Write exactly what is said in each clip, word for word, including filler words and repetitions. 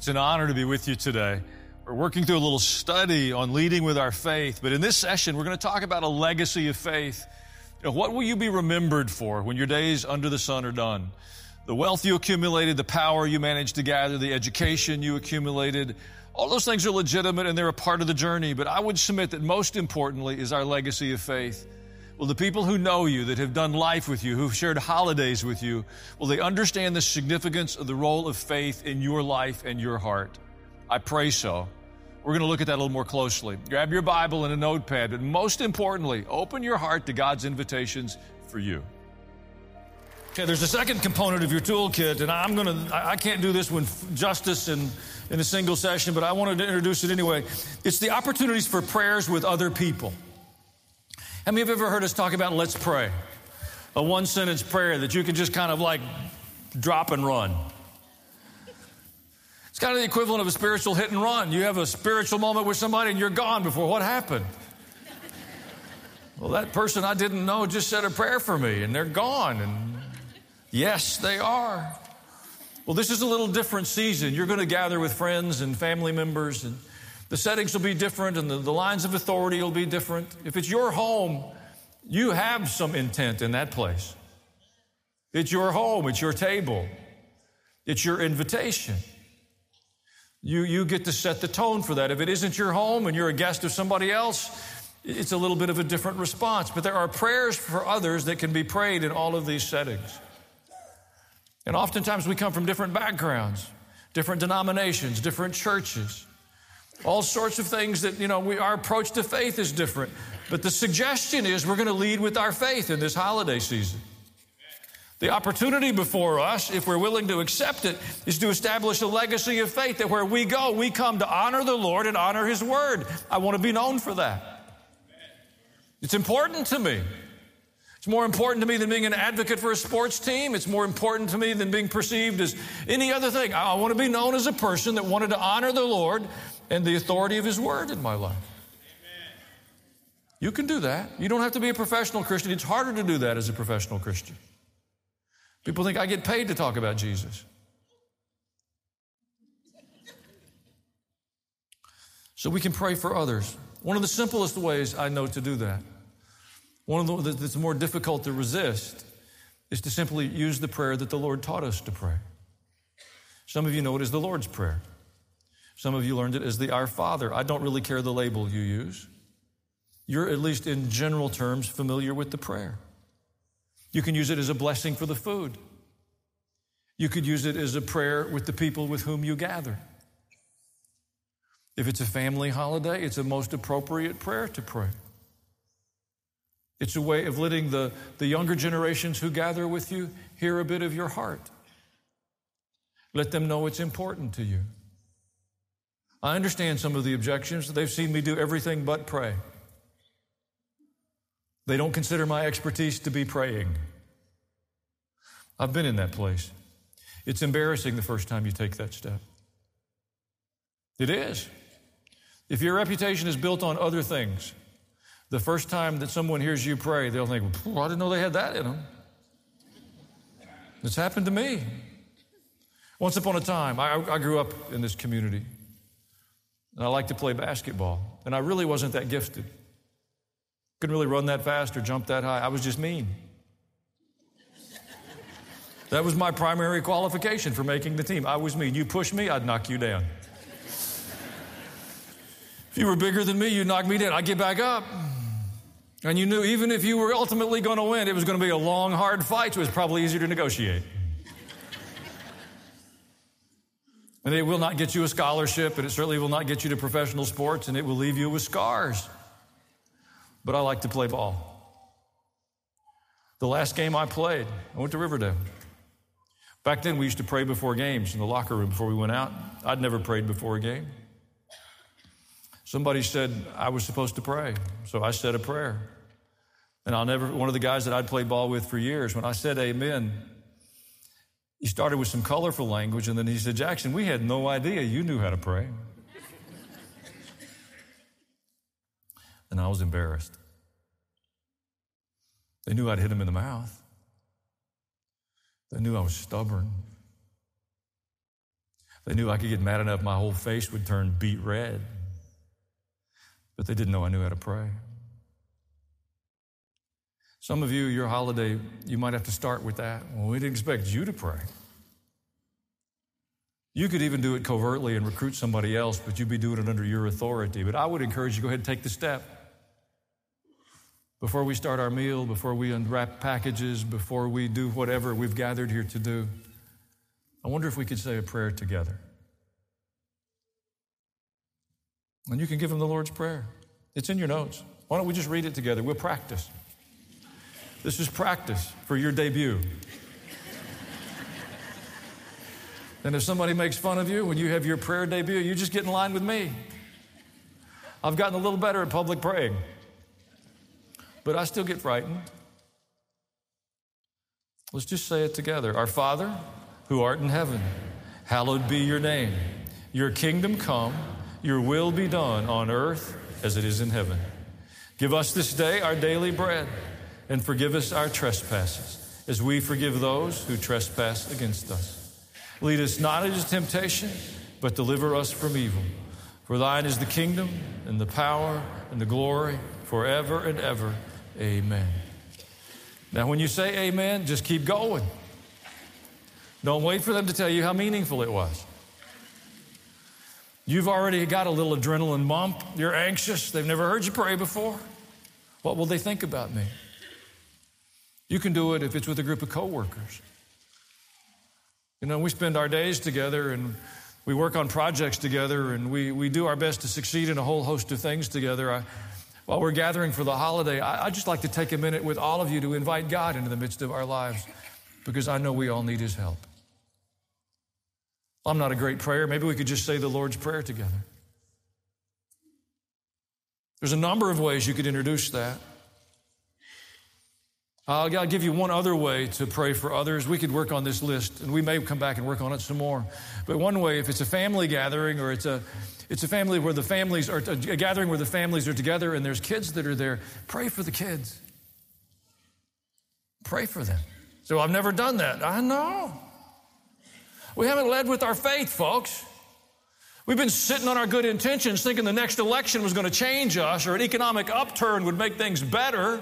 It's an honor to be with you today. We're working through a little study on leading with our faith, but in this session, we're going to talk about a legacy of faith. You know, what will you be remembered for when your days under the sun are done? The wealth you accumulated, the power you managed to gather, the education you accumulated, all those things are legitimate and they're a part of the journey, but I would submit that most importantly is our legacy of faith. Will the people who know you, that have done life with you, who've shared holidays with you, will they understand the significance of the role of faith in your life and your heart? I pray so. We're going to look at that a little more closely. Grab your Bible and a notepad, but most importantly, open your heart to God's invitations for you. Okay, there's a second component of your toolkit, and I'm going to, I can't do this with justice in, in a single session, but I wanted to introduce it anyway. It's the opportunities for prayers with other people. How many of you have ever heard us talk about let's pray? A one-sentence prayer that you can just kind of like drop and run. It's kind of the equivalent of a spiritual hit and run. You have a spiritual moment with somebody and you're gone before. What happened? Well, that person I didn't know just said a prayer for me and they're gone. And yes, they are. Well, this is a little different season. You're going to gather with friends and family members, and the settings will be different and the, the lines of authority will be different. If it's your home, you have some intent in that place. It's your home. It's your table. It's your invitation. You, you get to set the tone for that. If it isn't your home and you're a guest of somebody else, it's a little bit of a different response. But there are prayers for others that can be prayed in all of these settings. And oftentimes we come from different backgrounds, different denominations, different churches. All sorts of things that, you know, we, our approach to faith is different. But the suggestion is we're going to lead with our faith in this holiday season. The opportunity before us, if we're willing to accept it, is to establish a legacy of faith that where we go, we come to honor the Lord and honor His Word. I want to be known for that. It's important to me. It's more important to me than being an advocate for a sports team. It's more important to me than being perceived as any other thing. I want to be known as a person that wanted to honor the Lord and the authority of His Word in my life. Amen. You can do that. You don't have to be a professional Christian. It's harder to do that as a professional Christian. People think I get paid to talk about Jesus. So we can pray for others. One of the simplest ways I know to do that, one of the that's more difficult to resist, is to simply use the prayer that the Lord taught us to pray. Some of you know it as the Lord's Prayer. Some of you learned it as the Our Father. I don't really care the label you use. You're, at least in general terms, familiar with the prayer. You can use it as a blessing for the food. You could use it as a prayer with the people with whom you gather. If it's a family holiday, it's a most appropriate prayer to pray. It's a way of letting the, the younger generations who gather with you hear a bit of your heart. Let them know it's important to you. I understand some of the objections. They've seen me do everything but pray. They don't consider my expertise to be praying. I've been in that place. It's embarrassing the first time you take that step. It is. If your reputation is built on other things, the first time that someone hears you pray, they'll think, well, I didn't know they had that in them. It's happened to me. Once upon a time, I, I grew up in this community. And I liked to play basketball. And I really wasn't that gifted. Couldn't really run that fast or jump that high. I was just mean. That was my primary qualification for making the team. I was mean. You push me, I'd knock you down. If you were bigger than me, you'd knock me down. I'd get back up. And you knew even if you were ultimately going to win, it was going to be a long, hard fight, so it was probably easier to negotiate. And it will not get you a scholarship, and it certainly will not get you to professional sports, and it will leave you with scars. But I like to play ball. The last game I played, I went to Riverdale. Back then, we used to pray before games in the locker room before we went out. I'd never prayed before a game. Somebody said I was supposed to pray, so I said a prayer. And I'll never, one of the guys that I'd played ball with for years, when I said amen, he started with some colorful language, and then he said, Jackson, we had no idea you knew how to pray. And I was embarrassed. They knew I'd hit him in the mouth. They knew I was stubborn. They knew I could get mad enough, my whole face would turn beet red. But they didn't know I knew how to pray. Some of you, your holiday, you might have to start with that. Well, we didn't expect you to pray. You could even do it covertly and recruit somebody else, but you'd be doing it under your authority. But I would encourage you to go ahead and take the step. Before we start our meal, before we unwrap packages, before we do whatever we've gathered here to do, I wonder if we could say a prayer together. And you can give them the Lord's Prayer. It's in your notes. Why don't we just read it together? We'll practice. This is practice for your debut. And if somebody makes fun of you when you have your prayer debut, you just get in line with me. I've gotten a little better at public praying, but I still get frightened. Let's just say it together. Our Father, who art in heaven, hallowed be your name. Your kingdom come, your will be done on earth as it is in heaven. Give us this day our daily bread, and forgive us our trespasses, as we forgive those who trespass against us. Lead us not into temptation, but deliver us from evil. For thine is the kingdom, and the power, and the glory, forever and ever. Amen. Now, when you say amen, just keep going. Don't wait for them to tell you how meaningful it was. You've already got a little adrenaline bump. You're anxious. They've never heard you pray before. What will they think about me? You can do it if it's with a group of coworkers. You know, we spend our days together and we work on projects together and we, we do our best to succeed in a whole host of things together. I, while we're gathering for the holiday, I, I'd just like to take a minute with all of you to invite God into the midst of our lives, because I know we all need His help. I'm not a great prayer. Maybe we could just say the Lord's Prayer together. There's a number of ways you could introduce that. I'll, I'll give you one other way to pray for others. We could work on this list, and we may come back and work on it some more. But one way, if it's a family gathering, or it's a it's a family where the families are a gathering where the families are together, and there's kids that are there, pray for the kids. Pray for them. So I've never done that. I know. We haven't led with our faith, folks. We've been sitting on our good intentions, thinking the next election was going to change us, or an economic upturn would make things better.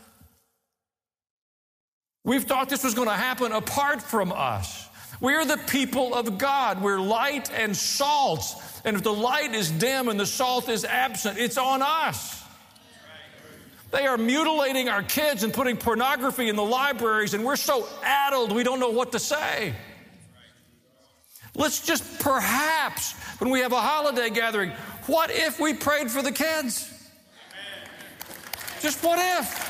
We've thought this was going to happen apart from us. We're the people of God. We're light and salt. And if the light is dim and the salt is absent, it's on us. They are mutilating our kids and putting pornography in the libraries, and we're so addled we don't know what to say. Let's just perhaps, when we have a holiday gathering, what if we prayed for the kids? Just what if?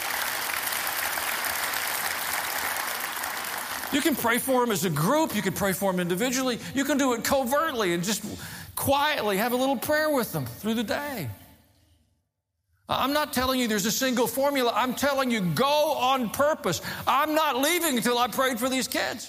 You can pray for them as a group. You can pray for them individually. You can do it covertly and just quietly have a little prayer with them through the day. I'm not telling you there's a single formula. I'm telling you, go on purpose. I'm not leaving until I prayed for these kids.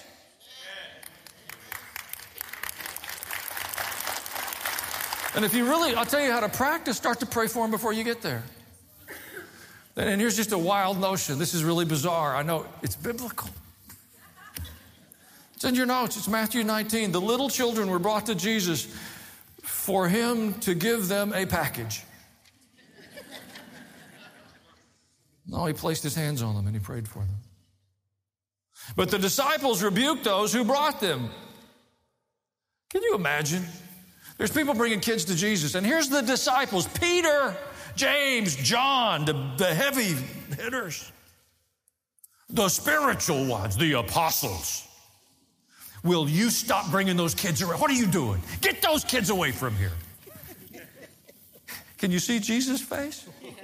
And if you really, I'll tell you how to practice, start to pray for them before you get there. And here's just a wild notion. This is really bizarre. I know it's biblical. It's in your notes. It's Matthew nineteen. The little children were brought to Jesus for Him to give them a package. No, He placed His hands on them and He prayed for them. But the disciples rebuked those who brought them. Can you imagine? There's people bringing kids to Jesus, and here's the disciples, Peter, James, John, the, the heavy hitters, the spiritual ones, the apostles. Will you stop bringing those kids around? What are you doing? Get those kids away from here. Can you see Jesus' face?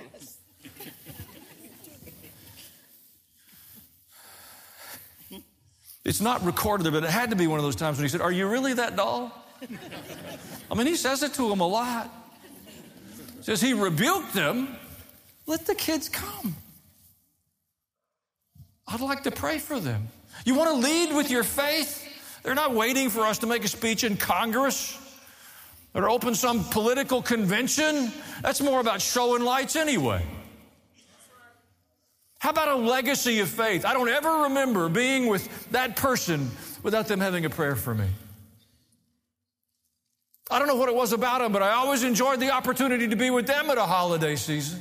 It's not recorded there, but it had to be one of those times when He said, "Are you really that dull?" I mean, He says it to them a lot. He says He rebuked them. Let the kids come. I'd like to pray for them. You want to lead with your faith? They're not waiting for us to make a speech in Congress or open some political convention. That's more about showing lights anyway. How about a legacy of faith? I don't ever remember being with that person without them having a prayer for me. I don't know what it was about them, but I always enjoyed the opportunity to be with them at a holiday season.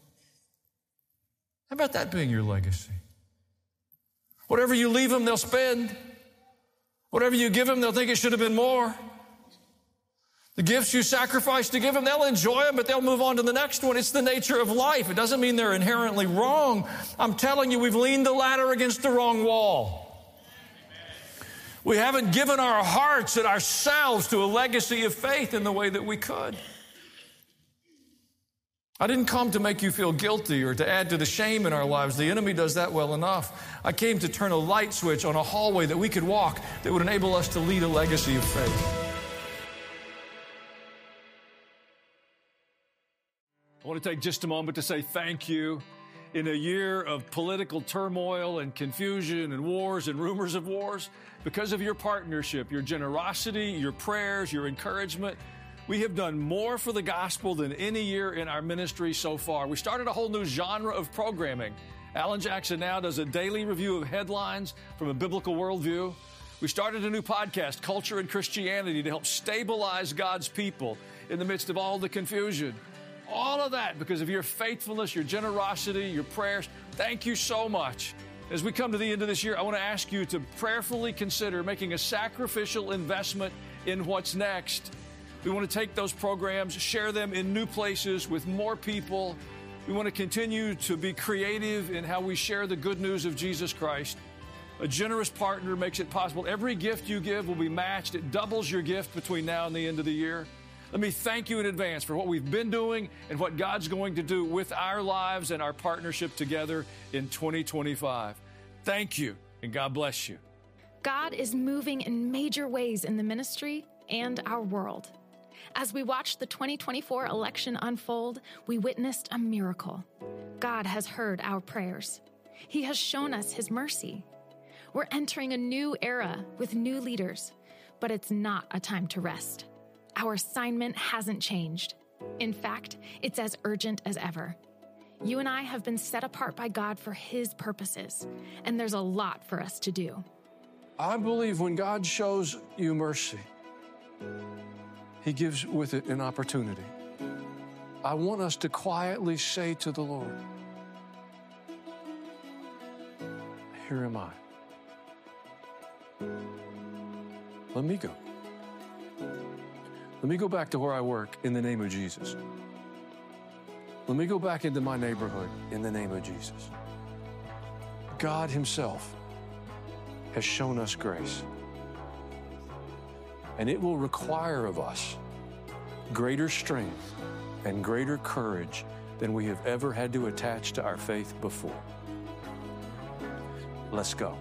How about that being your legacy? Whatever you leave them, they'll spend. Whatever you give them, they'll think it should have been more. The gifts you sacrifice to give them, they'll enjoy them, but they'll move on to the next one. It's the nature of life. It doesn't mean they're inherently wrong. I'm telling you, we've leaned the ladder against the wrong wall. We haven't given our hearts and ourselves to a legacy of faith in the way that we could. I didn't come to make you feel guilty or to add to the shame in our lives. The enemy does that well enough. I came to turn a light switch on a hallway that we could walk that would enable us to lead a legacy of faith. I want to take just a moment to say thank you. In a year of political turmoil and confusion and wars and rumors of wars, because of your partnership, your generosity, your prayers, your encouragement, we have done more for the gospel than any year in our ministry so far. We started a whole new genre of programming. Alan Jackson now does a daily review of headlines from a biblical worldview. We started a new podcast, Culture and Christianity, to help stabilize God's people in the midst of all the confusion. All of that because of your faithfulness, your generosity, your prayers. Thank you so much. As we come to the end of this year, I want to ask you to prayerfully consider making a sacrificial investment in what's next. We want to take those programs, share them in new places with more people. We want to continue to be creative in how we share the good news of Jesus Christ. A generous partner makes it possible. Every gift you give will be matched. It doubles your gift between now and the end of the year. Let me thank you in advance for what we've been doing and what God's going to do with our lives and our partnership together in twenty twenty-five. Thank you, and God bless you. God is moving in major ways in the ministry and our world. As we watched the twenty twenty-four election unfold, we witnessed a miracle. God has heard our prayers. He has shown us His mercy. We're entering a new era with new leaders, but it's not a time to rest. Our assignment hasn't changed. In fact, it's as urgent as ever. You and I have been set apart by God for His purposes, and there's a lot for us to do. I believe when God shows you mercy, He gives with it an opportunity. I want us to quietly say to the Lord, here am I. Let me go. Let me go back to where I work in the name of Jesus. Let me go back into my neighborhood in the name of Jesus. God Himself has shown us grace. And it will require of us greater strength and greater courage than we have ever had to attach to our faith before. Let's go.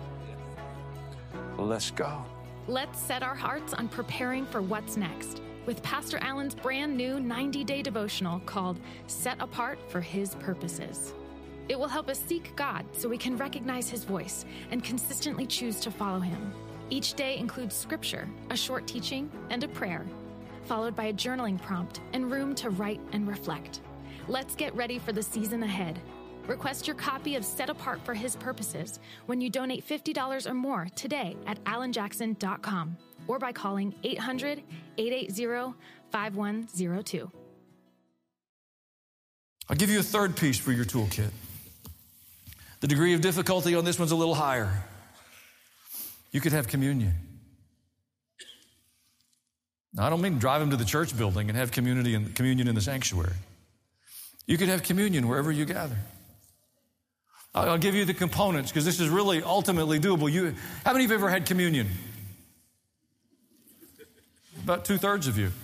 Let's go. Let's set our hearts on preparing for what's next with Pastor Allen's brand new ninety-day devotional called Set Apart for His Purposes. It will help us seek God so we can recognize His voice and consistently choose to follow Him. Each day includes scripture, a short teaching, and a prayer, followed by a journaling prompt and room to write and reflect. Let's get ready for the season ahead. Request your copy of Set Apart for His Purposes when you donate fifty dollars or more today at alan jackson dot com or by calling eight hundred, eight eight zero, five one zero two. I'll give you a third piece for your toolkit. The degree of difficulty on this one's a little higher. You could have communion. Now, I don't mean drive them to the church building and have community and communion in the sanctuary. You could have communion wherever you gather. I'll give you the components because this is really ultimately doable. You, how many of you have ever had communion? About two-thirds of you.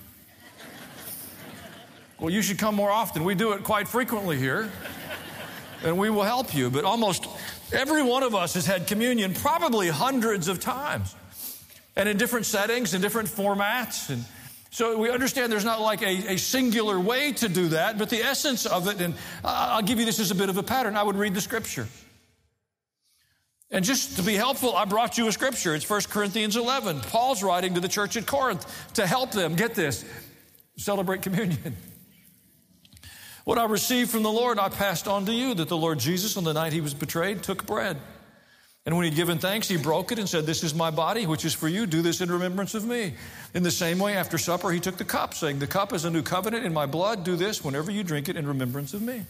Well, you should come more often. We do it quite frequently here, and we will help you. But almost every one of us has had communion probably hundreds of times, and in different settings, in different formats. And so we understand there's not like a, a singular way to do that, but the essence of it, and I'll give you this as a bit of a pattern. I would read the scripture. And just to be helpful, I brought you a scripture. It's First Corinthians eleven. Paul's writing to the church at Corinth to help them, get this, celebrate communion. What I received from the Lord, I passed on to you, that the Lord Jesus, on the night He was betrayed, took bread. And when he'd given thanks, he broke it and said, "This is my body, which is for you. Do this in remembrance of me." In the same way, after supper, he took the cup, saying, "The cup is a new covenant in my blood. Do this whenever you drink it in remembrance of me."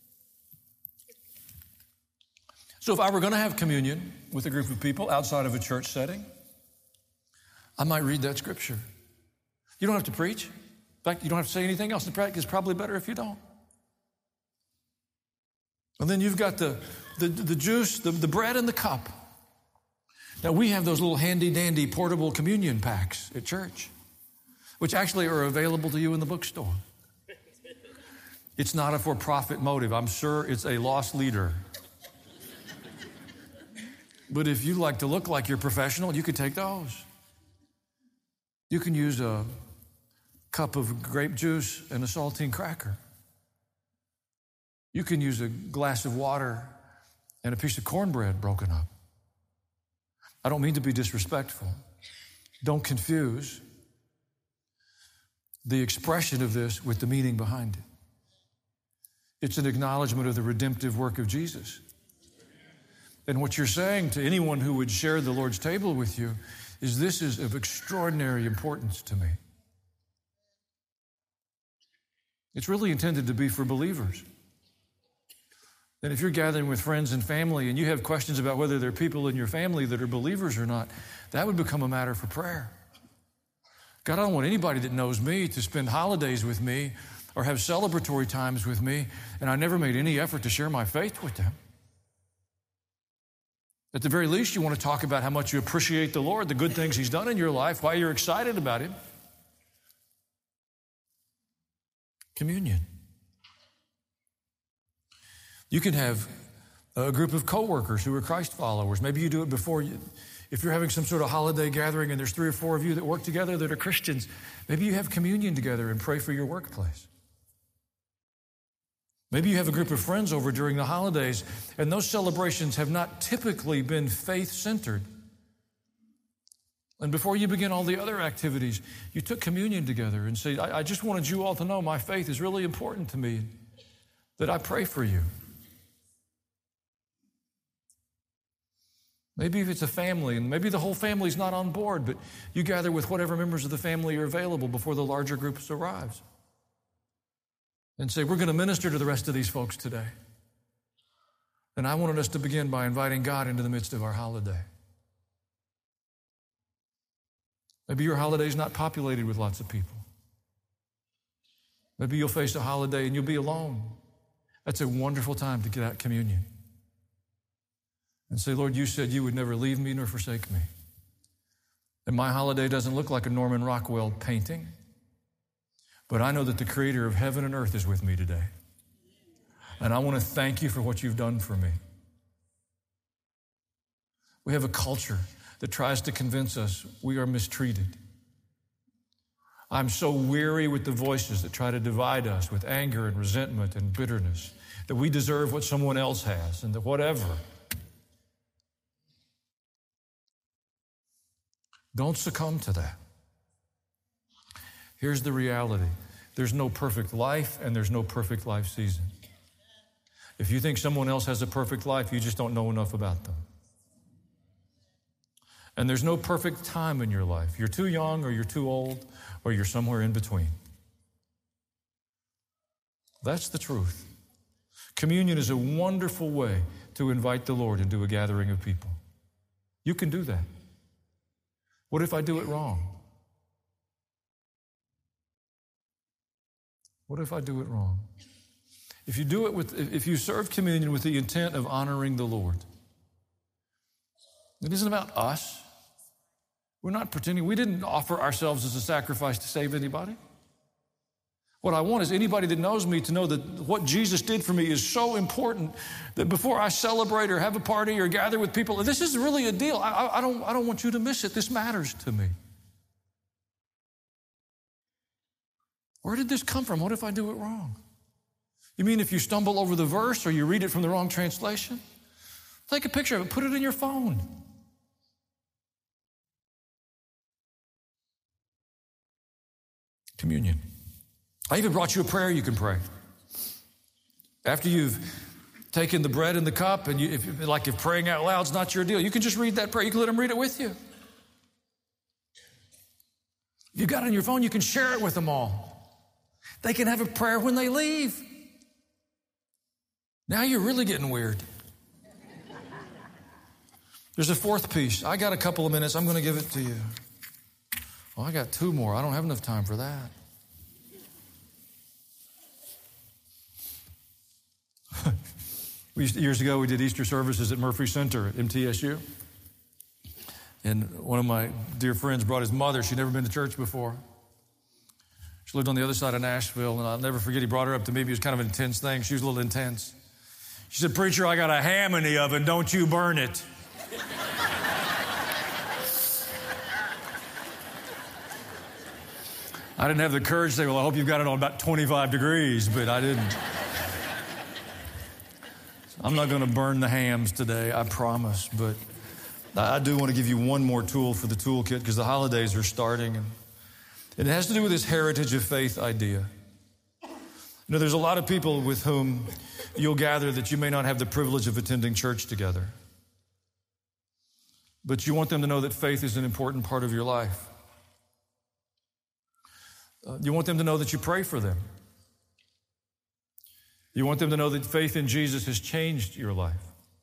So if I were going to have communion with a group of people outside of a church setting, I might read that scripture. You don't have to preach. In fact, you don't have to say anything else. It's probably better if you don't. And then you've got the, the, the juice, the, the bread and the cup. Now, we have those little handy-dandy portable communion packs at church, which actually are available to you in the bookstore. It's not a for-profit motive. I'm sure it's a lost leader. But if you like to look like you're professional, you could take those. You can use a cup of grape juice and a saltine cracker. You can use a glass of water and a piece of cornbread broken up. I don't mean to be disrespectful. Don't confuse the expression of this with the meaning behind it. It's an acknowledgement of the redemptive work of Jesus. And what you're saying to anyone who would share the Lord's table with you is, this is of extraordinary importance to me. It's really intended to be for believers. And if you're gathering with friends and family and you have questions about whether there are people in your family that are believers or not, that would become a matter for prayer. God, I don't want anybody that knows me to spend holidays with me or have celebratory times with me, and I never made any effort to share my faith with them. At the very least, you want to talk about how much you appreciate the Lord, the good things He's done in your life, why you're excited about Him. Communion. You can have a group of coworkers who are Christ followers. Maybe you do it before you. If you're having some sort of holiday gathering and there's three or four of you that work together that are Christians, maybe you have communion together and pray for your workplace. Maybe you have a group of friends over during the holidays, and those celebrations have not typically been faith-centered. And before you begin all the other activities, you took communion together and said, I, I just wanted you all to know my faith is really important to me, that I pray for you. Maybe if it's a family, and maybe the whole family's not on board, but you gather with whatever members of the family are available before the larger group arrives. And say, we're going to minister to the rest of these folks today. And I wanted us to begin by inviting God into the midst of our holiday. Maybe your holiday is not populated with lots of people. Maybe you'll face a holiday and you'll be alone. That's a wonderful time to get out communion. And say, Lord, you said you would never leave me nor forsake me. And my holiday doesn't look like a Norman Rockwell painting, but I know that the Creator of heaven and earth is with me today. And I want to thank you for what you've done for me. We have a culture that tries to convince us we are mistreated. I'm so weary with the voices that try to divide us with anger and resentment and bitterness, that we deserve what someone else has and that whatever. Don't succumb to that. Here's the reality. There's no perfect life and there's no perfect life season. If you think someone else has a perfect life, you just don't know enough about them. And there's no perfect time in your life. You're too young or you're too old or you're somewhere in between. That's the truth. Communion is a wonderful way to invite the Lord into a gathering of people. You can do that. What if I do it wrong? What if I do it wrong? If you do it with, if you serve communion with the intent of honoring the Lord, it isn't about us. We're not pretending. We didn't offer ourselves as a sacrifice to save anybody. What I want is anybody that knows me to know that what Jesus did for me is so important that before I celebrate or have a party or gather with people, this is really a deal. I, I, don't, I don't want you to miss it. This matters to me. Where did this come from? What if I do it wrong? You mean if you stumble over the verse or you read it from the wrong translation? Take a picture of it, put it in your phone. Communion. I even brought you a prayer you can pray. After you've taking the bread and the cup, and you, if, like if praying out loud is not your deal, you can just read that prayer. You can let them read it with you. If you've got it on your phone, you can share it with them all. They can have a prayer when they leave. Now you're really getting weird. There's a fourth piece. I got a couple of minutes. I'm going to give it to you. Oh, I got two more. I don't have enough time for that. we used to, years ago, we did Easter services at Murphy Center at M T S U. And one of my dear friends brought his mother. She'd never been to church before. She lived on the other side of Nashville, and I'll never forget, he brought her up to me. It was kind of an intense thing. She was a little intense. She said, "Preacher, I got a ham in the oven. Don't you burn it." I didn't have the courage to say, "Well, I hope you've got it on about twenty-five degrees, but I didn't. I'm not going to burn the hams today, I promise. But I do want to give you one more tool for the toolkit because the holidays are starting. And it has to do with this heritage of faith idea. You know, there's a lot of people with whom you'll gather that you may not have the privilege of attending church together. But you want them to know that faith is an important part of your life. Uh, you want them to know that you pray for them. You want them to know that faith in Jesus has changed your life.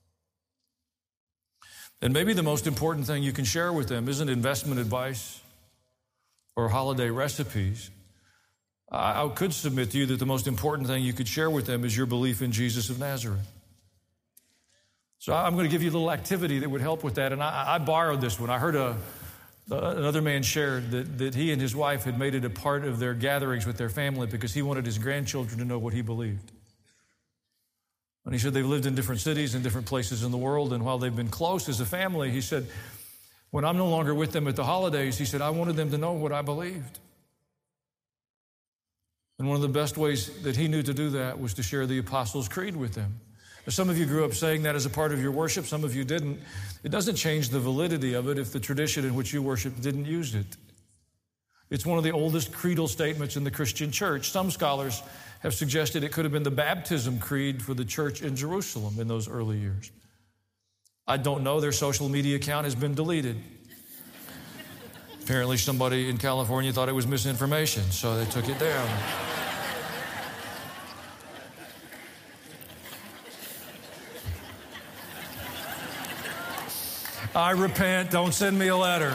And maybe the most important thing you can share with them isn't investment advice or holiday recipes. I, I could submit to you that the most important thing you could share with them is your belief in Jesus of Nazareth. So I'm going to give you a little activity that would help with that. And I, I borrowed this one. I heard a, another man shared that, that he and his wife had made it a part of their gatherings with their family because he wanted his grandchildren to know what he believed. And he said they've lived in different cities and different places in the world, and while they've been close as a family, he said, when I'm no longer with them at the holidays, he said, I wanted them to know what I believed. And one of the best ways that he knew to do that was to share the Apostles' Creed with them. Now, some of you grew up saying that as a part of your worship, some of you didn't. It doesn't change the validity of it if the tradition in which you worship didn't use it. It's one of the oldest creedal statements in the Christian church. Some scholars have suggested it could have been the baptism creed for the church in Jerusalem in those early years. I don't know. Their social media account has been deleted. Apparently somebody in California thought it was misinformation, so they took it down. I repent. Don't send me a letter.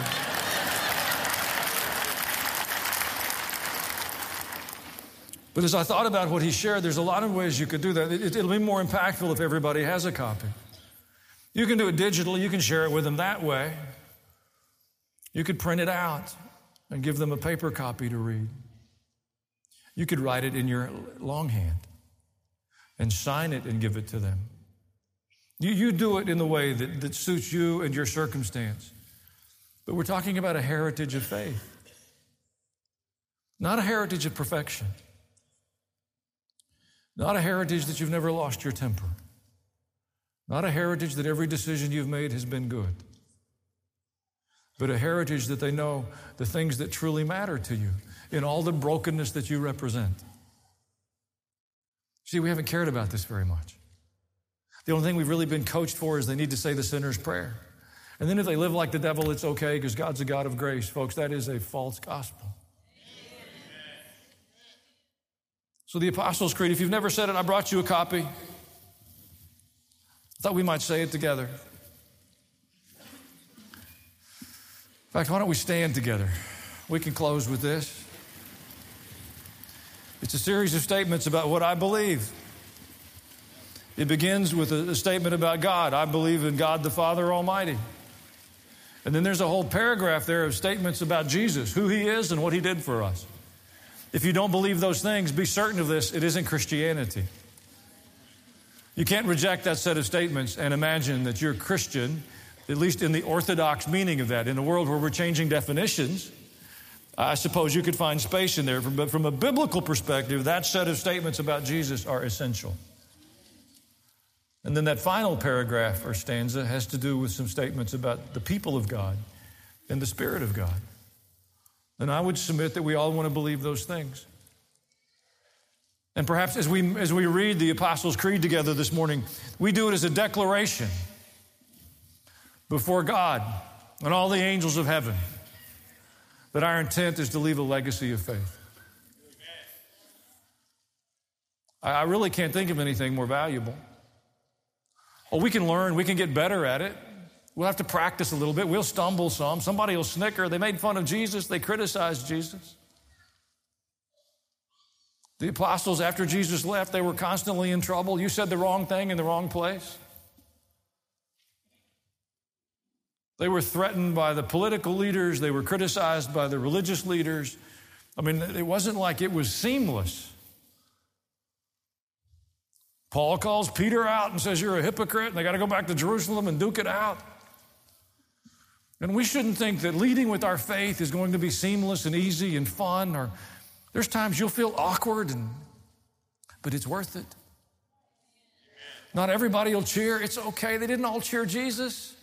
But as I thought about what he shared, there's a lot of ways you could do that. It, it'll be more impactful if everybody has a copy. You can do it digitally. You can share it with them that way. You could print it out and give them a paper copy to read. You could write it in your longhand and sign it and give it to them. You, you do it in the way that, that suits you and your circumstance. But we're talking about a heritage of faith, not a heritage of perfection. Not a heritage that you've never lost your temper. Not a heritage that every decision you've made has been good. But a heritage that they know the things that truly matter to you in all the brokenness that you represent. See, we haven't cared about this very much. The only thing we've really been coached for is they need to say the sinner's prayer. And then if they live like the devil, it's okay because God's a God of grace. Folks, that is a false gospel. So the Apostles' Creed, if you've never said it, I brought you a copy. I thought we might say it together. In fact, why don't we stand together? We can close with this. It's a series of statements about what I believe. It begins with a, a statement about God. I believe in God the Father Almighty. And then there's a whole paragraph there of statements about Jesus, who he is and what he did for us. If you don't believe those things, be certain of this, it isn't Christianity. You can't reject that set of statements and imagine that you're Christian, at least in the orthodox meaning of that. In a world where we're changing definitions, I suppose you could find space in there. But from a biblical perspective, that set of statements about Jesus are essential. And then that final paragraph or stanza has to do with some statements about the people of God and the Spirit of God. And I would submit that we all want to believe those things. And perhaps as we, as we read the Apostles' Creed together this morning, we do it as a declaration before God and all the angels of heaven that our intent is to leave a legacy of faith. I, I really can't think of anything more valuable. Oh, we can learn, we can get better at it. We'll have to practice a little bit. We'll stumble some. Somebody will snicker. They made fun of Jesus. They criticized Jesus. The apostles, after Jesus left, they were constantly in trouble. You said the wrong thing in the wrong place. They were threatened by the political leaders. They were criticized by the religious leaders. I mean, it wasn't like it was seamless. Paul calls Peter out and says, you're a hypocrite, and they got to go back to Jerusalem and duke it out. And we shouldn't think that leading with our faith is going to be seamless and easy and fun. Or there's times you'll feel awkward, and but it's worth it. Not everybody will cheer. It's okay. They didn't all cheer Jesus.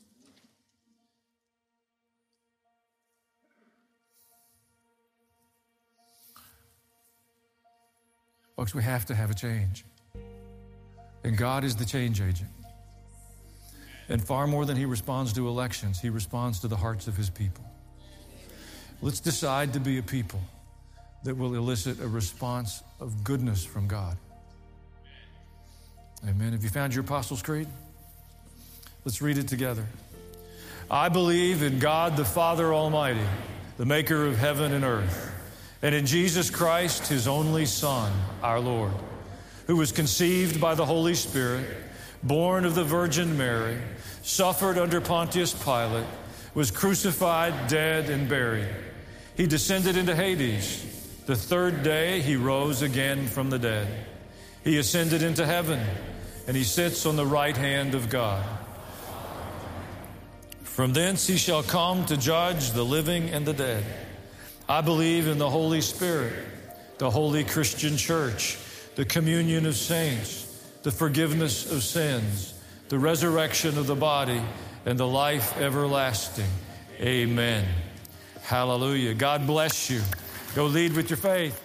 Folks, we have to have a change. And God is the change agent. And far more than he responds to elections, he responds to the hearts of his people. Let's decide to be a people that will elicit a response of goodness from God. Amen. Have you found your Apostles' Creed? Let's read it together. I believe in God the Father Almighty, the maker of heaven and earth, and in Jesus Christ, his only Son, our Lord, who was conceived by the Holy Spirit, born of the Virgin Mary, suffered under Pontius Pilate, was crucified, dead, and buried. He descended into Hades. The third day he rose again from the dead. He ascended into heaven, and he sits on the right hand of God. From thence he shall come to judge the living and the dead. I believe in the Holy Spirit, the holy Christian church, the communion of saints, the forgiveness of sins, the resurrection of the body, and the life everlasting. Amen. Hallelujah. God bless you. Go lead with your faith.